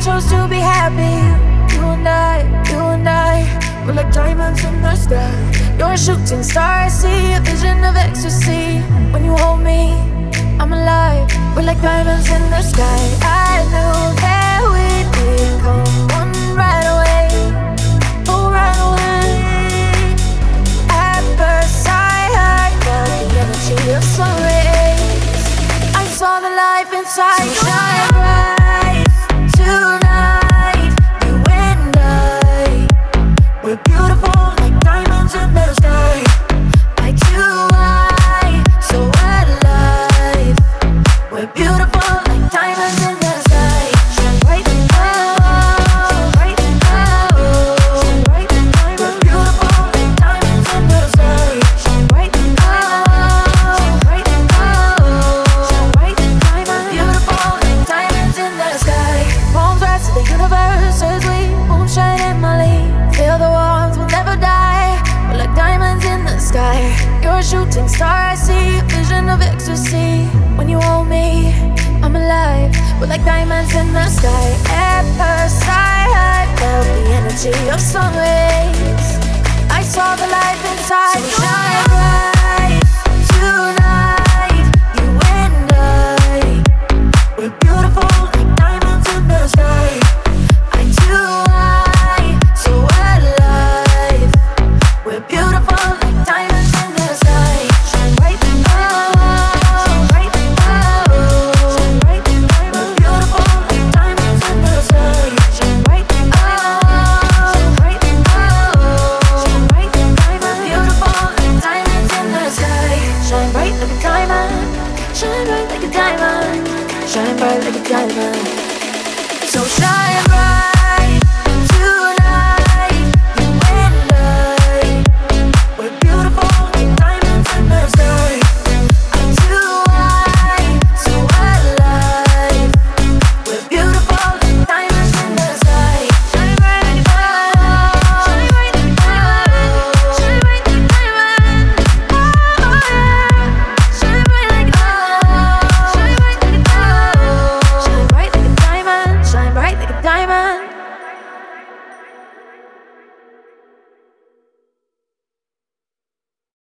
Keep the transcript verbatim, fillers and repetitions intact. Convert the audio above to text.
chose to be happy. You and I, you and I, we're like diamonds in the sky. You're a shooting star, I see a vision of ecstasy. When you hold me, I'm alive. We're like diamonds in the sky. I knew that we'd become one right away. Oh, right away. At first sight, I felt the energy of sun rays. I saw the life inside. So shine bright tonight, you and I. We're beautiful like diamonds in the sky. Eye to eye, so alive. We're beautiful like diamonds in the sky. Shine bright, oh, bright, oh. Shine bright, we're beautiful like diamonds in the sky. Shine bright, oh, bright, oh. Shine bright, diamonds, beautiful like diamonds in the sky. Palms rise to the universe as we moonshine and Molly. Feel the warmth, we'll never die. We're like diamonds in the sky. You're a shooting star, I see a vision of ecstasy. When you hold me, I'm alive. We're like diamonds in the sky. At first sight, I felt the energy of sun rays. I saw the life inside. So shine bright tonight.